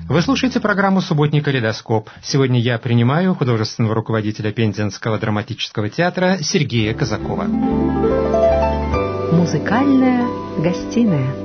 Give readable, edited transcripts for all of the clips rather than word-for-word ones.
Вы слушаете программу «Субботний калейдоскоп». Сегодня я принимаю художественного руководителя Пензенского драматического театра Сергея Казакова. Музыкальная гостиная.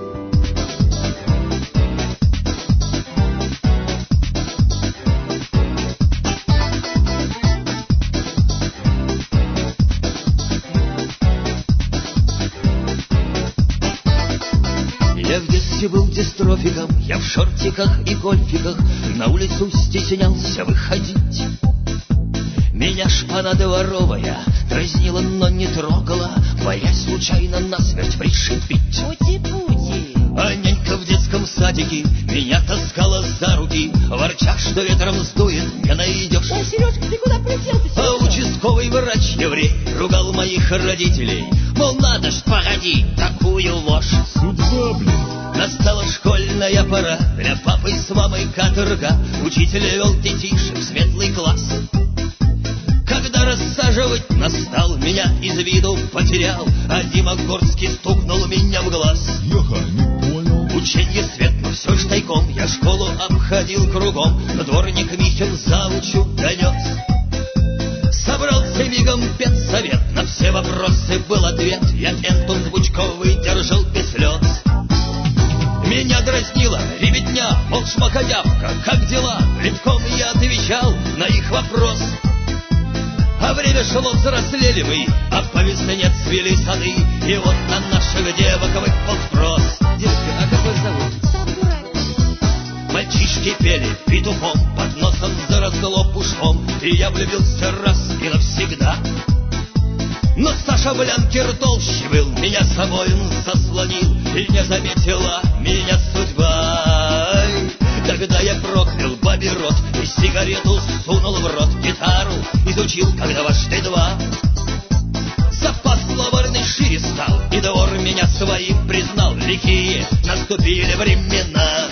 Я в детстве был дистрофиком, я в шортиках и гольфиках на улицу стеснялся выходить. Меня шпана дворовая дразнила, но не трогала, боясь случайно насмерть пришибить. Пути-пути. А нянька в детском садике меня таскала за руки, ворча, что ветром сдует, не найдешь. Ой, Сережка, ты куда прицелся, Сережка? А участковый врач-еврей ругал моих родителей, мол, надо ж, погоди, такую ложь. Судьба, блин. Настала школьная пора, для папы с мамой каторга, учитель вел детишек в светлый класс. Когда рассаживать настал, меня из виду потерял, а Дима Горский стукнул меня в глаз. Еха, не понял. Ученье свет, но все ж тайком я школу обходил кругом, но дворник Михин завучу донес. Собрался мигом педсовет, на все вопросы был ответ, я пентум звучковый держал без слез. Меня дразнила ребятня, мол, шмакодявка, как дела? Литком я отвечал на их вопрос. А время шло, взрослели мы, а по весне цвели сады, и вот на наших девок выпал спрос. Девушка, а как вас зовут? Мальчишки пели петухом, под носом заросло пушком, и я влюбился раз и навсегда. Но Саша Блянкер толще был, меня собой он заслонил, и не заметила меня судьба. Тогда я проклял бабий рот и сигарету сунул в рот, гитару изучил, как дважды два. Запас словарный шире стал, и двор меня своим признал. Лихие наступили времена.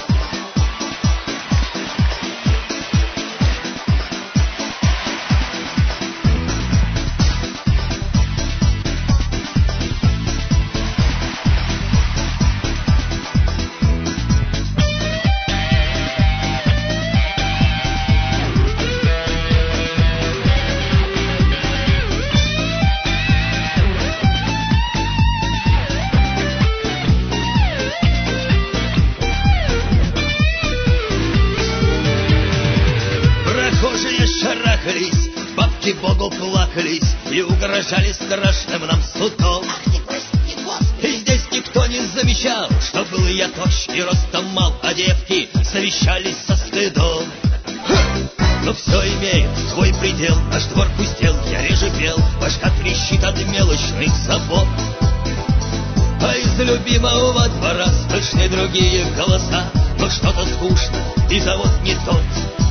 Бабки Богу плакались и угрожали страшным нам судом. Ах ты, прости, Господи! И здесь никто не замечал, что был я точь и ростом мал, а девки совещались со стыдом. Но все имеет свой предел, наш двор пустел, я реже пел, башка трещит от мелочных забот. А из любимого двора слышны другие голоса, но что-то скучно, и завод не тот.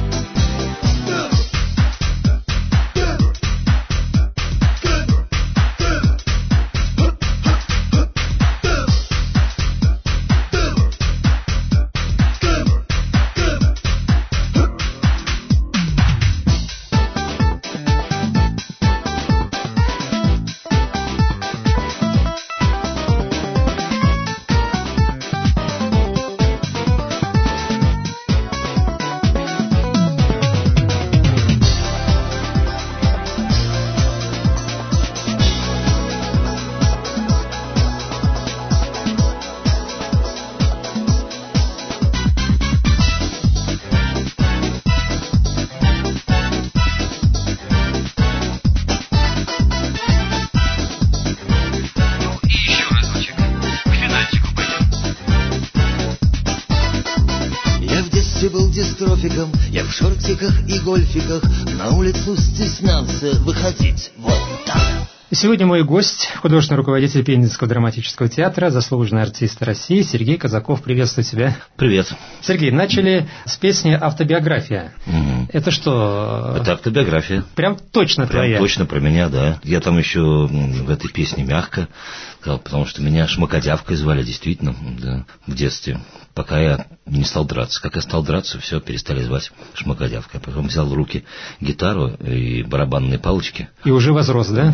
Был дистрофиком, я в шортиках и гольфиках на улицу стеснялся выходить. Вот так. Сегодня мой гость, художественный руководитель Пензенского драматического театра, заслуженный артист России Сергей Казаков. Приветствую тебя. Привет. Сергей, начали с песни «Автобиография». Угу. Это что? Это автобиография. Прям точно твоя? Прям точно про меня, да. Я там еще в этой песне мягко сказал, потому что меня шмакодявкой звали, действительно, да, в детстве. Пока я не стал драться. Как я стал драться, все, перестали звать шмакодявкой. Потом взял в руки гитару и барабанные палочки. И уже возрос, да? Да.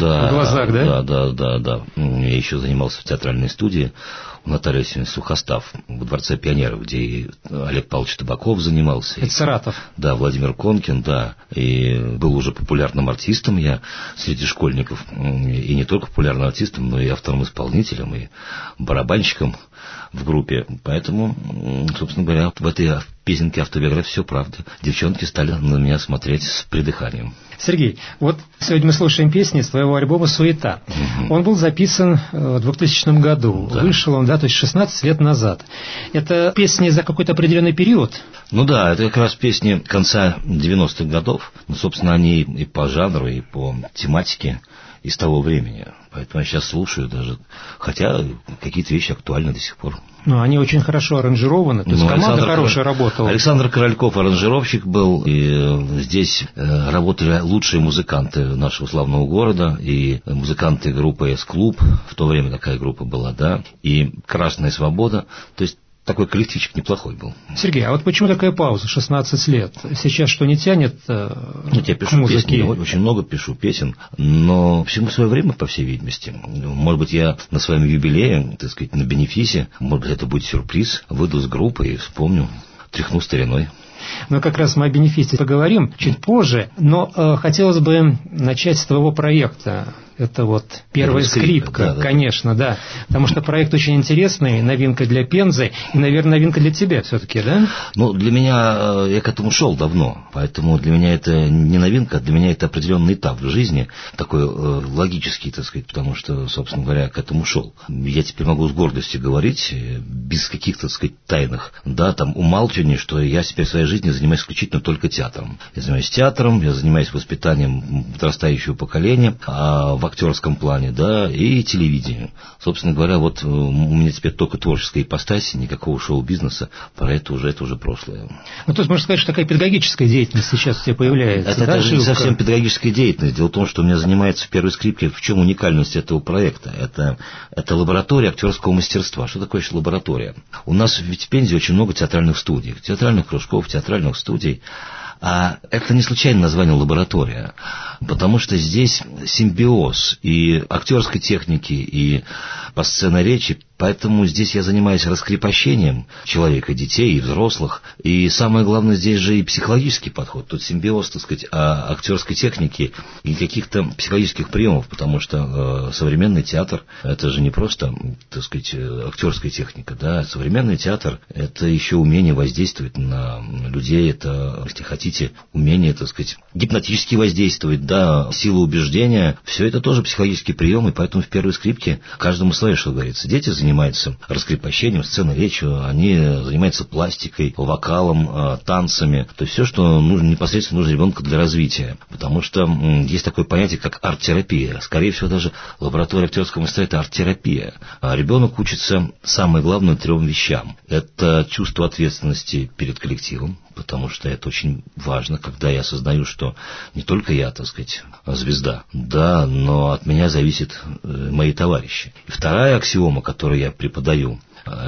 глазах, да? Да. Я еще занимался в театральной студии у Натальи Васильевны Сухостав во Дворце пионеров, где и Олег Павлович Табаков занимался. Это Саратов. Да, Владимир Конкин, да. И был уже популярным артистом я среди школьников. И не только популярным артистом, но и автором, исполнителем, и барабанщиком в группе. Поэтому, собственно говоря, в этой песенке автобиографии все правда. Девчонки стали на меня смотреть с придыханием. Сергей, вот сегодня мы слушаем песни из твоего альбома «Суета». Он был записан в 2000 году. Да. Вышел он, да, то есть 16 лет назад. Это песни за какой-то определенный период? Ну да, это как раз песни конца 90-х годов. Ну, собственно, они и по жанру, и по тематике из того времени. Поэтому я сейчас слушаю даже, хотя какие-то вещи актуальны до сих пор. Ну, они очень хорошо аранжированы, то есть команда хорошая работала. Александр Корольков аранжировщик был, и здесь работали лучшие музыканты нашего славного города, и музыканты группы «С-клуб», в то время такая группа была, да, и «Красная свобода», то есть такой коллективчик неплохой был. Сергей, а вот почему такая пауза, 16 лет? Сейчас что, не тянет я пишу к музыке? Песни, очень много пишу песен, но всему свое время, по всей видимости. Может быть, я на своем юбилее, так сказать, на бенефисе, может быть, это будет сюрприз, выйду с группы и вспомню, тряхну стариной. Но как раз мы о бенефисе поговорим чуть позже, но хотелось бы начать с твоего проекта. Это вот первая скрипка, да, конечно, да. Потому что проект очень интересный, новинка для Пензы и, наверное, новинка для тебя все-таки, да? Ну, для меня, я к этому шел давно, поэтому для меня это не новинка, для меня это определенный этап в жизни, такой логический, так сказать, потому что, собственно говоря, к этому шел. Я теперь могу с гордостью говорить, без каких-то, так сказать, тайных, да, там, умалчиваний, что я теперь в своей жизни занимаюсь исключительно только театром. Я занимаюсь театром, я занимаюсь воспитанием подрастающего поколения, в актерском плане, да, и телевидению. Собственно говоря, вот у меня теперь только творческая ипостась, никакого шоу-бизнеса, про это уже прошлое. Ну, то есть, можно сказать, что такая педагогическая деятельность сейчас у тебя появляется. Это даже не совсем педагогическая деятельность. Дело в том, что у меня занимается в первой скрипке. В чем уникальность этого проекта? Это лаборатория актерского мастерства. Что такое еще лаборатория? У нас ведь в Пензе очень много театральных студий, театральных кружков, театральных студий. А это не случайно название «лаборатория», потому что здесь симбиоз и актерской техники, и по сценной речи, поэтому здесь я занимаюсь раскрепощением человека, детей и взрослых, и самое главное здесь же и психологический подход, тут симбиоз, так сказать, актерской техники и каких-то психологических приемов, потому что современный театр — это же не просто, так сказать, актерская техника, да, современный театр — это еще умение воздействовать на людей, это, если хотите, умение, так сказать, гипнотически воздействовать, да, сила убеждения, все это тоже психологические приемы, поэтому в первой скрипке каждому свое, что говорится. Дети занимаются раскрепощением, сценой речью, они занимаются пластикой, вокалом, танцами, то есть все, что нужно, непосредственно нужно ребенку для развития, потому что есть такое понятие, как арт-терапия. Скорее всего, даже лаборатория актерского мастерства — это арт-терапия. А ребенок учится, самое главное, 3 вещам. Это чувство ответственности перед коллективом, потому что это очень важно, когда я осознаю, что не только я, так сказать, звезда, да, но от меня зависят мои товарищи. И вторая аксиома, которую я преподаю,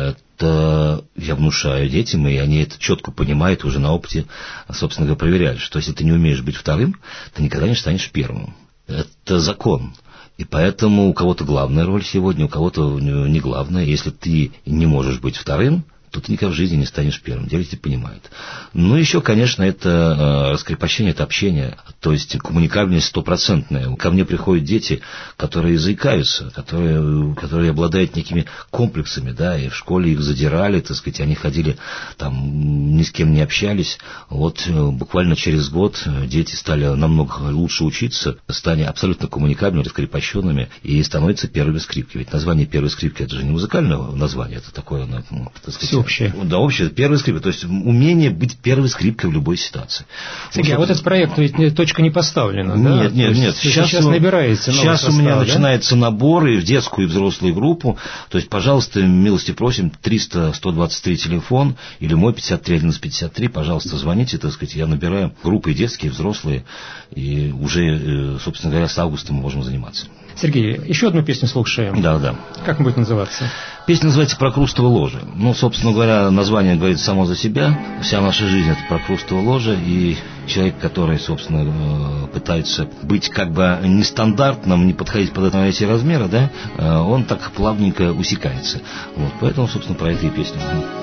это я внушаю детям, и они это четко понимают, уже на опыте, собственно говоря, проверяют, что если ты не умеешь быть вторым, ты никогда не станешь первым. Это закон. И поэтому у кого-то главная роль сегодня, у кого-то не главная. Если ты не можешь быть вторым, то ты никогда в жизни не станешь первым. Дети понимают. Ну, еще, конечно, это раскрепощение, это общение, то есть коммуникабельность 100%. Ко мне приходят дети, которые заикаются, которые обладают некими комплексами, да, и в школе их задирали, так сказать, они ходили там, ни с кем не общались. Вот буквально через год дети стали намного лучше учиться, стали абсолютно коммуникабельными, раскрепощенными и становятся первыми скрипки. Ведь название первой скрипки — это же не музыкальное название, это такое, так сказать, общее. Да, общее, первая скрипка, то есть умение быть первой скрипкой в любой ситуации. Сергей, а вот этот проект ведь точка не поставлена, да? Нет. Сейчас набираете новый Сейчас состав, у меня да? начинается набор и в детскую, и взрослую группу. То есть, пожалуйста, милости просим, 300-123 телефон, или мой 53-11-53, пожалуйста, звоните, так сказать, я набираю группы детские, взрослые, и уже, собственно говоря, с августа мы можем заниматься. Сергей, еще одну песню слушаем. Да. Как будет называться? Песня называется «Прокрустово ложе». Ну, собственно говоря, название говорит само за себя. Вся наша жизнь – это прокрустово ложе. И человек, который, собственно, пытается быть как бы нестандартным, не подходить под эти размеры, да, он так плавненько усекается. Вот, поэтому, собственно, про это и песня.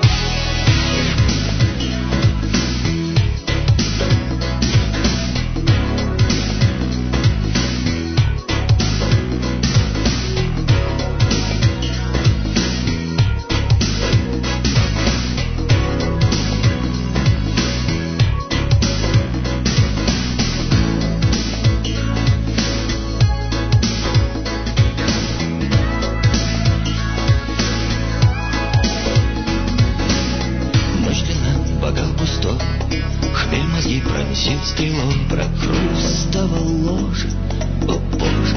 Стрелой прокрустово ложе, о Боже.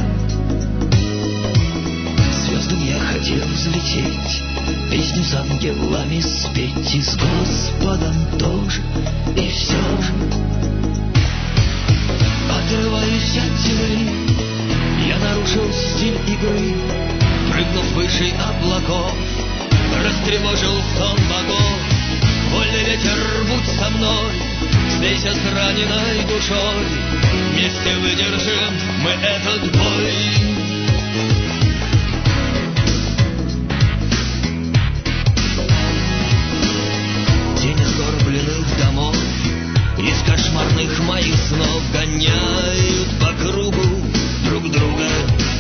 Звездам я хотел взлететь, песню с ангелами спеть, и с Господом тоже, и все же отрываюсь от земли. Я нарушил стиль игры, прыгнув выше облаков, растревожил сон богов. Вольный ветер, будь со мной, смейся с раненой душой, вместе выдержим мы этот бой. Тени сгорбленных домов из кошмарных моих снов гоняют по кругу друг друга.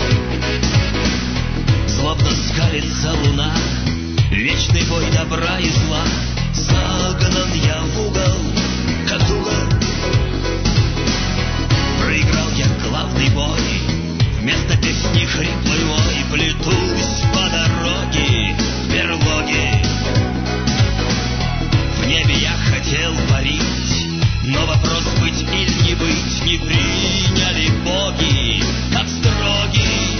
Злобно скалится луна, вечный бой добра и зла. Загнан я в угол, как угол. Проиграл я главный бой, вместо песни хриплой вой плетусь по дороге к берлоге. В небе я хотел парить, но вопрос быть или не быть не приняли боги, как строгий.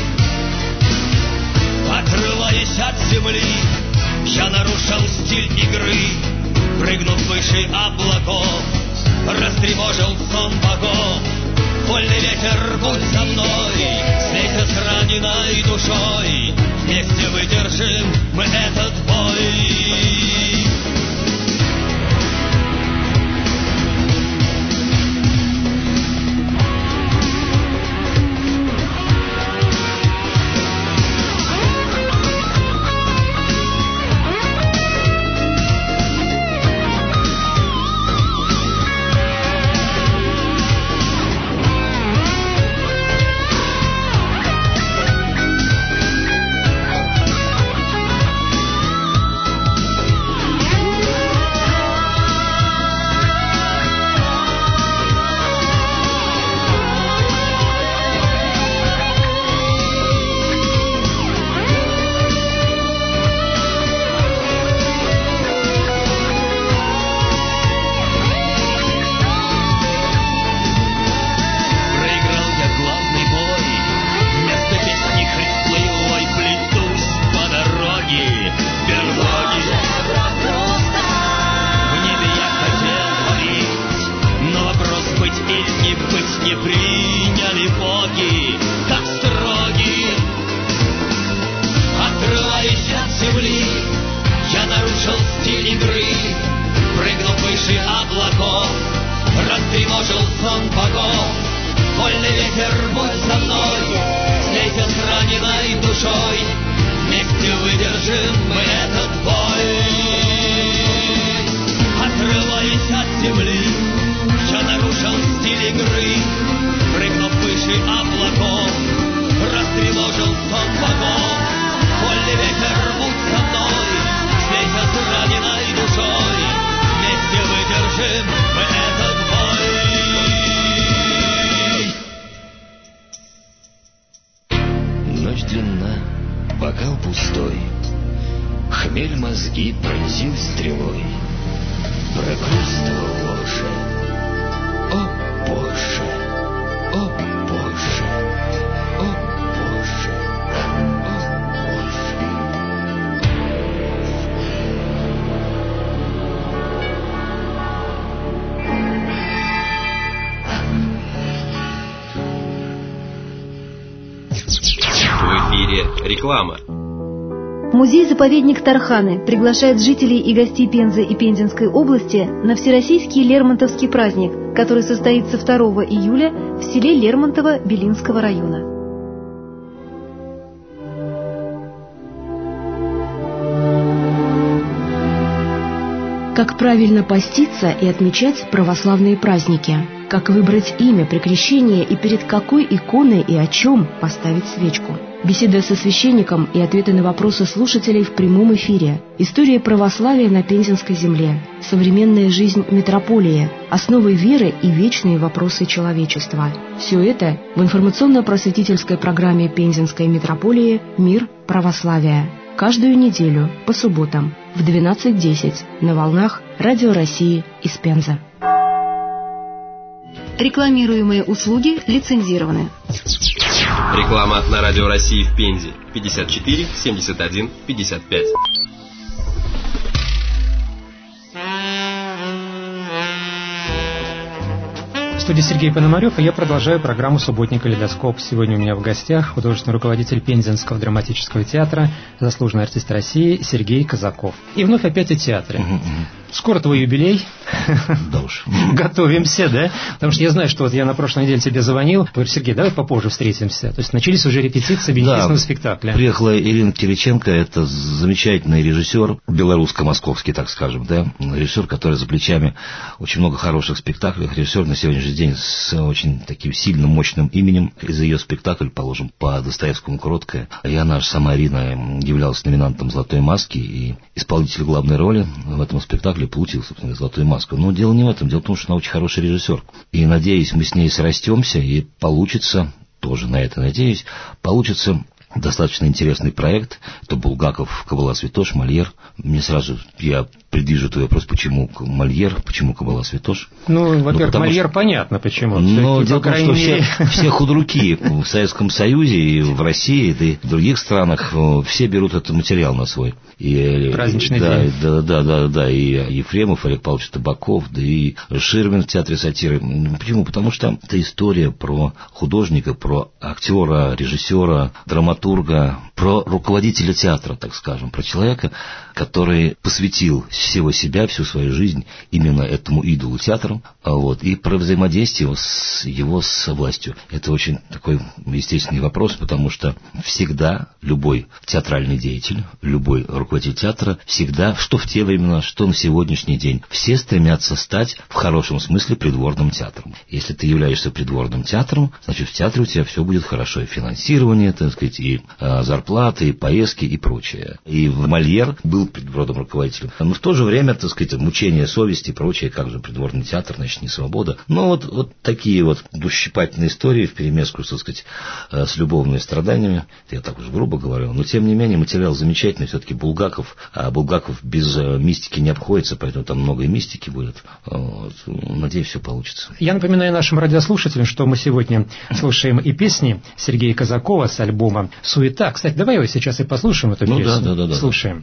Отрываясь от земли, я нарушил стиль игры, прыгнув выше облаков, растревожил сон богов. Вольный ветер, будь со мной, смейся с раненой душой, вместе выдержим мы этот бой. Реклама. Музей-заповедник Тарханы приглашает жителей и гостей Пензы и Пензенской области на Всероссийский Лермонтовский праздник, который состоится 2 июля в селе Лермонтово Белинского района. Как правильно поститься и отмечать православные праздники? Как выбрать имя при крещении и перед какой иконой и о чем поставить свечку? Беседа со священником и ответы на вопросы слушателей в прямом эфире. История православия на Пензенской земле. Современная жизнь метрополии. Основы веры и вечные вопросы человечества. Все это в информационно-просветительской программе Пензенской метрополии «Мир православия». Каждую неделю по субботам в 12:10 на волнах Радио России из Пензы. Рекламируемые услуги лицензированы. Реклама на Радио России в Пензе. 54 71 55. В студии Сергей Пономарев, и я продолжаю программу «Субботний калейдоскоп». Сегодня у меня в гостях художественный руководитель Пензенского драматического театра, заслуженный артист России Сергей Казаков. И вновь опять о театре. Скоро твой юбилей. Да уж. Готовимся, да? Потому что я знаю, что вот я на прошлой неделе тебе звонил. Говорю: Сергей, давай попозже встретимся. То есть начались уже репетиции бенефисного спектакля. Приехала Ирина Кириченко, это замечательный режиссер, белорусско-московский, так скажем, да? Режиссер, который за плечами очень много хороших спектаклей. Режиссер на сегодняшний день с очень таким сильным, мощным именем. И за ее спектакль, положим, по Достоевскому «Короткое». И она же, сама Ирина, являлась номинантом «Золотой маски» и исполнитель главной роли в этом спектакле получил, собственно, «Золотую маску». Но дело не в этом. Дело в том, что она очень хороший режиссер. И, надеюсь, мы с ней срастемся, и получится, тоже на это надеюсь, получится достаточно интересный проект. Это Булгаков, Кабала Святош, Мольер. Мне сразу, я предвижу твой вопрос, почему Мольер, почему Кабала Святош. Ну, во-первых, Мольер понятно почему. Но дело в том, что все худруки в Советском Союзе и в России, и в других странах, все берут этот материал на свой. Праздничный день. Да, и Ефремов, Олег Павлович Табаков, да и Ширвин в театре сатиры. Почему? Потому что это история про художника, про актера, режиссера, драматурга, про руководителя театра, так скажем, про человека, который посвятил всего себя, всю свою жизнь именно этому идолу театру, и про взаимодействие его с властью. Это очень такой естественный вопрос, потому что всегда любой театральный деятель, любой руководитель театра, всегда, что в те времена, что на сегодняшний день, все стремятся стать в хорошем смысле придворным театром. Если ты являешься придворным театром, значит, в театре у тебя все будет хорошо. И финансирование, так сказать, и зарплаты, и поездки, и прочее. И Мольер был придворным руководителем. Но в то же время, так сказать, мучение совести и прочее, как же придворный театр, значит, не свобода. Но вот такие вот душещипательные истории вперемешку, так сказать, с любовными страданиями. Я так уж грубо говорю. Но, тем не менее, материал замечательный. Все-таки Булгаков. А Булгаков без мистики не обходится, поэтому там много и мистики будет. Надеюсь, все получится. Я напоминаю нашим радиослушателям, что мы сегодня слушаем и песни Сергея Казакова с альбома «Суета». Кстати, давай его сейчас и послушаем, эту песню. Да. Слушаем.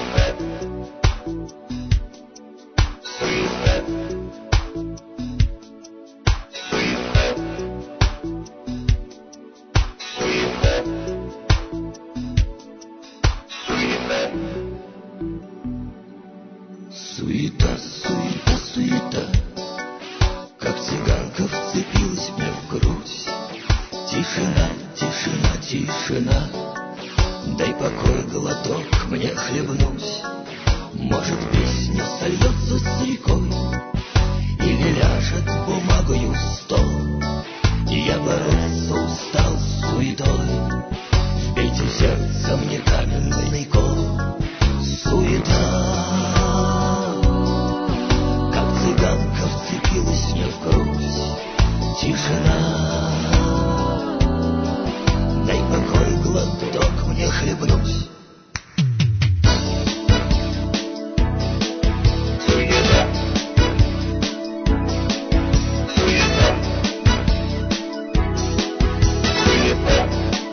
Суета, суета, суета, как цыганка вцепилась мне в грудь. Тишина, тишина, тишина, дай покой, глоток мне хлебнуть. Может, песня сольется с рекой или ляжет бумагою в стол. Я бороться устал с суетой, вбейте в сердце мне каменный кол. Суета, цыганка вцепилась мне в грудь. Тишина, дай покой, глоток мне хлебнуть. Суета, суета, суета.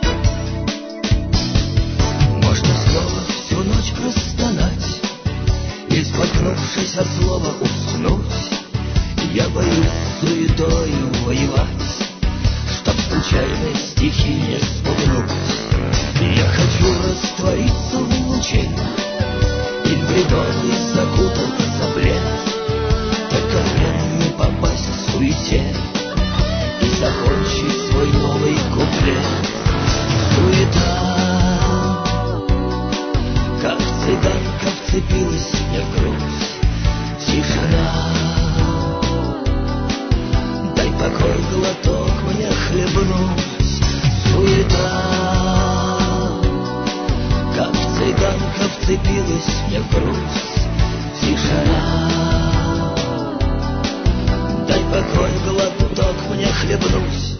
Можно снова всю ночь простонать и, споткнувшись от слова, уснуть. Я боюсь суетой воевать, чтоб случайной стихии спугнуть. Я хочу раствориться в луче и в бредовый закутаться в лес, только хрен не попасть в суете и закончить свой новый куплет. Суета, как цыганка, вцепилась мне в грудь. Тишина, дай покой, глоток мне хлебнуть. Суета, как цыганка, вцепилась мне в грудь. Тишина, дай покой, глоток мне хлебнуть.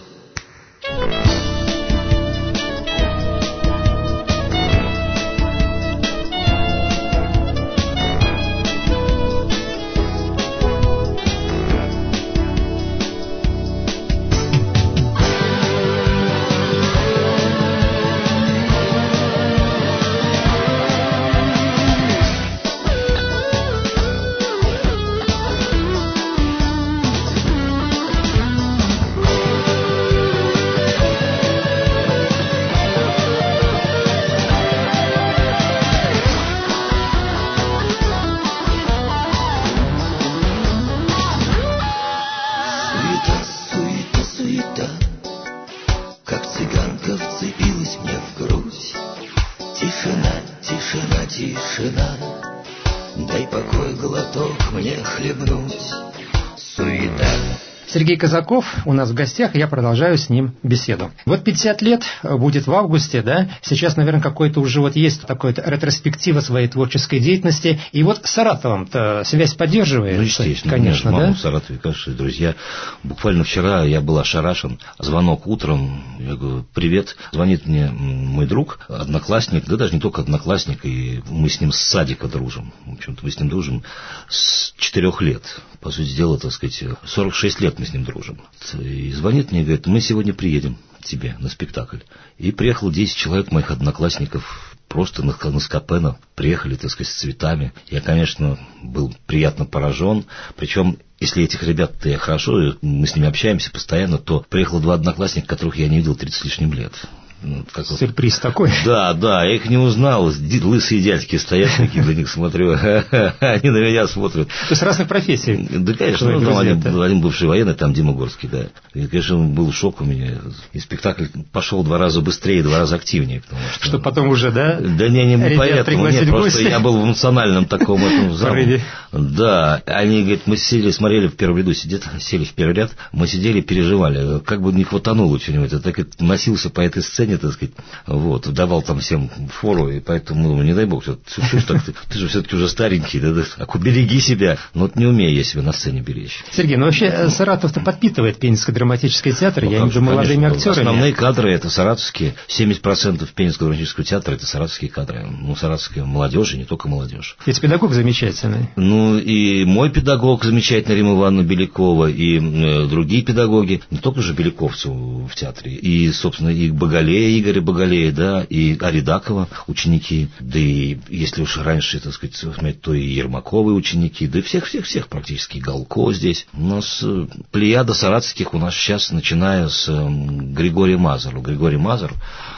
Тишина, дай покой, глоток мне хлебнуть. Суета. Сергей Казаков у нас в гостях, и я продолжаю с ним беседу. Вот 50 лет будет в августе, да? Сейчас, наверное, какой-то уже вот есть такая-то ретроспектива своей творческой деятельности. И вот с Саратовом-то связь поддерживает? Ну, естественно, конечно, мама да? в Саратове, конечно, друзья. Буквально вчера я был ошарашен. Звонок утром, я говорю, привет. Звонит мне мой друг, одноклассник, да даже не только одноклассник, и мы с ним с садика дружим. В общем-то, мы с ним дружим с 4 лет. По сути дела, так сказать, 46 лет мы с ним дружим. И звонит мне и говорит, мы сегодня приедем к тебе на спектакль. И приехало 10 человек моих одноклассников, просто на Скопена, приехали, так сказать, с цветами. Я, конечно, был приятно поражен. Причем, если этих ребят-то я хорошо, мы с ними общаемся постоянно, то приехало 2 одноклассника, которых я не видел 30 с лишним лет. Сюрприз такой. Да, я их не узнал. Лысые дядьки стоят, такие, на них смотрю. Они на меня смотрят. То есть разных профессий. Да, конечно. Один бывший военный, там Дима Горский, да. И, конечно, был шок у меня. И спектакль пошел 2 раза быстрее, 2 раза активнее. Что потом уже, да? Да не поэтому. Нет, просто я был в эмоциональном таком зале. Да, они, говорят, мы сели, смотрели в первом ряду, сели в первый ряд, мы сидели, переживали, как бы не хватануло что-нибудь. Я так носился по этой сцене, так сказать, вот, давал там всем фору, и поэтому, не дай бог, ты же все-таки уже старенький, береги себя. Но вот не умею я себя на сцене беречь. Сергей, вообще Саратов-то подпитывает Пензенский драматический театр, я имею в виду молодыми актерами. Основные кадры это саратовские, 70% Пензенского драматического театра это саратовские кадры. Саратовская молодежь, и не только молодежь. Ведь педагог замечательный. И мой педагог замечательный, Римма Ивановна Белякова, и другие педагоги, не только же беляковцы в театре, и, собственно, и Боголея, Игоря Боголея, да, и Аридакова ученики, да и, если уж раньше, так сказать, то и Ермаковы ученики, да и всех практически, Галко здесь. У нас плеяда саратовских у нас сейчас, начиная с Григория Мазура. Григорий Мазур,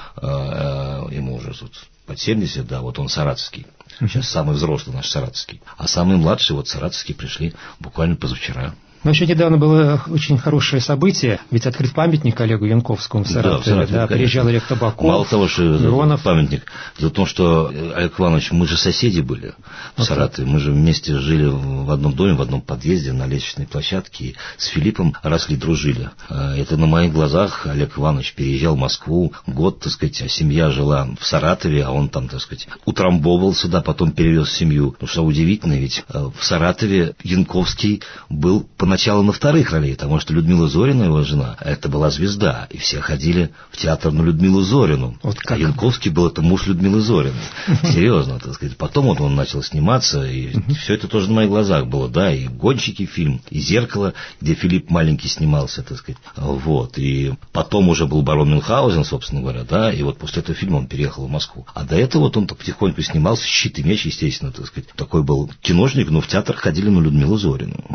ему уже тут под 70, да, вот он саратовский. Сейчас самый взрослый наш саратовский. А самые младшие вот саратовские пришли буквально позавчера. Но еще недавно было очень хорошее событие, ведь открыт памятник Олегу Янковскому в Саратове. Да, приезжал Олег Табаков, мало того, что Миронов. Памятник. Дело в том, что, Олег Иванович, мы же соседи были в Саратове. Мы же вместе жили в одном доме, в одном подъезде на лестничной площадке. И с Филиппом росли, дружили. Это на моих глазах Олег Иванович переезжал в Москву. Год, так сказать, семья жила в Саратове, а он там, так сказать, утрамбовал сюда, потом перевез семью. Ну, что удивительно, ведь в Саратове Янковский был поначалу на вторых ролей, потому что Людмила Зорина, его жена, это была звезда, и все ходили в театр на Людмилу Зорину. Вот как? А Янковский был это муж Людмилы Зориной. Серьезно, так сказать. Потом вот он начал сниматься, и все это тоже на моих глазах было, да, и «Гонщики» фильм, и «Зеркало», где Филипп маленький снимался, так сказать. Вот, и потом уже был «Барон Мюнхгаузен», собственно говоря, да, и вот после этого фильма он переехал в Москву. А до этого вот он потихоньку снимался, «Щит и меч», естественно, так сказать. Такой был киношник, но в театр ходили на Людмилу Зорину.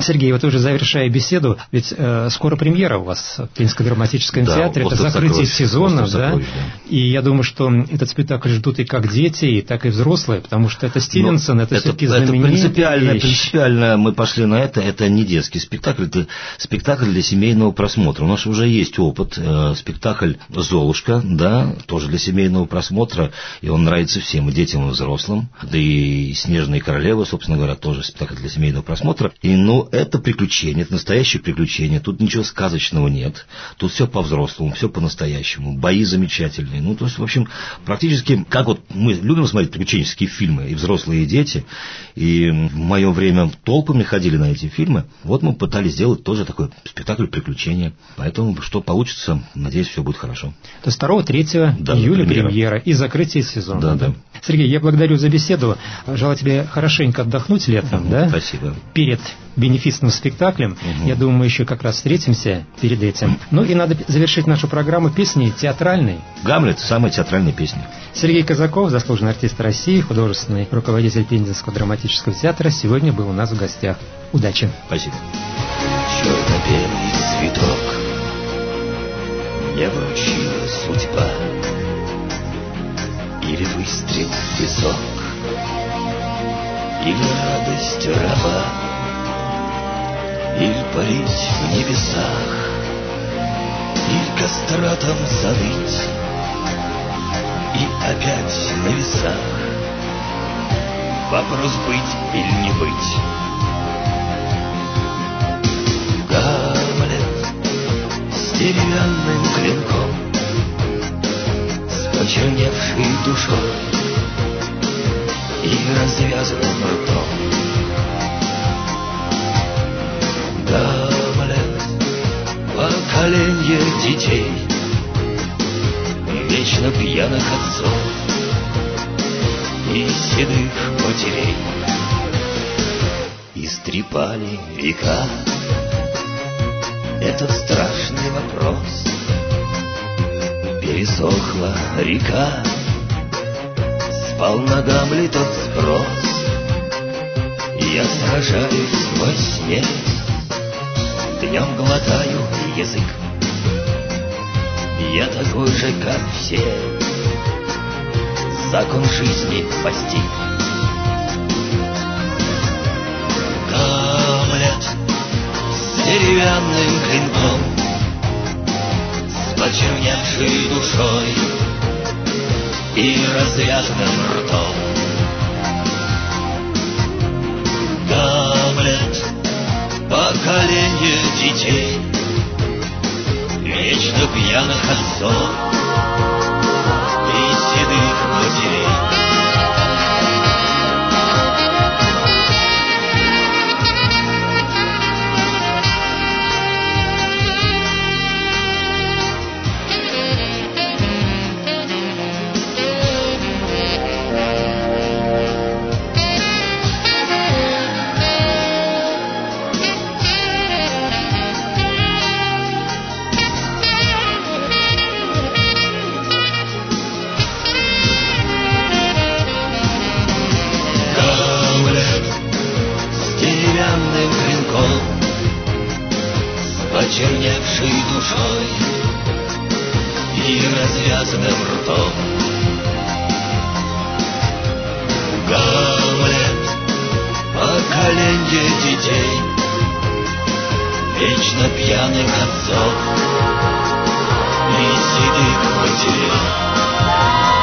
Сергей, вот уже завершая беседу, ведь скоро премьера у вас в Пензенском драматическом театре, это закрытие сезона, да? И я думаю, что этот спектакль ждут и как дети, и так и взрослые, потому что это Стивенсон, это все-таки знаменитый. Принципиально мы пошли на это не детский спектакль, это спектакль для семейного просмотра. У нас уже есть опыт, спектакль «Золушка», да, тоже для семейного просмотра, и он нравится всем, и детям, и взрослым, да и «Снежная королева», собственно говоря, тоже спектакль для семейного просмотра. И, это приключение, это настоящее приключение, тут ничего сказочного нет, тут все по-взрослому, все по-настоящему, бои замечательные, то есть, в общем, практически, как вот мы любим смотреть приключенческие фильмы, и взрослые, и дети, и в мое время толпами ходили на эти фильмы, вот мы пытались сделать тоже такой спектакль приключения, поэтому, что получится, надеюсь, все будет хорошо. То есть 2-3 июля премьера и закрытие сезона. Да. Сергей, я благодарю за беседу, желаю тебе хорошенько отдохнуть летом, да? Спасибо. Перед бенефисным спектаклем. Я думаю, мы еще как раз встретимся перед этим. И надо завершить нашу программу песней театральной. «Гамлет» — самая театральная песня. Сергей Казаков, заслуженный артист России, художественный руководитель Пензенского драматического театра, сегодня был у нас в гостях. Удачи. Спасибо. Черно-белый цветок мне вручила судьба, или выстрел в висок, или радость раба, или парить в небесах, или кастратом заныть, и опять на весах. Вопрос быть или не быть. Гамлет с деревянным клинком, с почерневшей душой и развязанным ртом. Гамлет, поколенье детей, вечно пьяных отцов и седых матерей. Истрепали века этот страшный вопрос. Пересохла река, спал на Гамле тот сброс. Я сражаюсь во сне, днем глотаю язык. Я такой же, как все, закон жизни постиг. Гамлет с деревянным клинком, с почерневшей душой и развязанным ртом. Гамлет, поколение детей, вечно пьяных отцов и седых матерей. Почерневшей душой и развязанным ртом. Гамлет, поколенье детей, вечно пьяных отцов и седых матерей.